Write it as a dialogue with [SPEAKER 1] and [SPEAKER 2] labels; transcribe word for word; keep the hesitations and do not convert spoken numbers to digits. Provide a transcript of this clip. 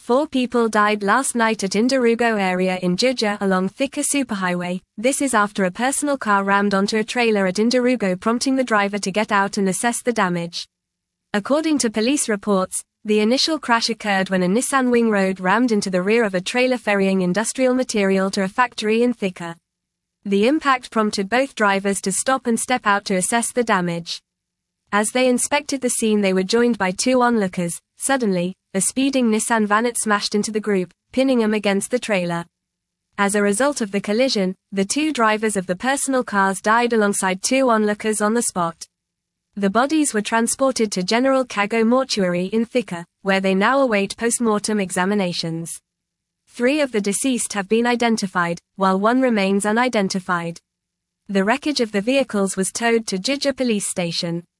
[SPEAKER 1] Four people died last night at Indarugo area in Juja along Thika Superhighway. This is after a personal car rammed onto a trailer at Indarugo, prompting the driver to get out and assess the damage. According to police reports, the initial crash occurred when a Nissan Wing Road rammed into the rear of a trailer ferrying industrial material to a factory in Thika. The impact prompted both drivers to stop and step out to assess the damage. As they inspected the scene, they were joined by two onlookers. Suddenly, a speeding Nissan Vanette smashed into the group, pinning them against the trailer. As a result of the collision, the two drivers of the personal cars died alongside two onlookers on the spot. The bodies were transported to General Kago Mortuary in Thika, where they now await post-mortem examinations. Three of the deceased have been identified, while one remains unidentified. The wreckage of the vehicles was towed to Juja Police Station.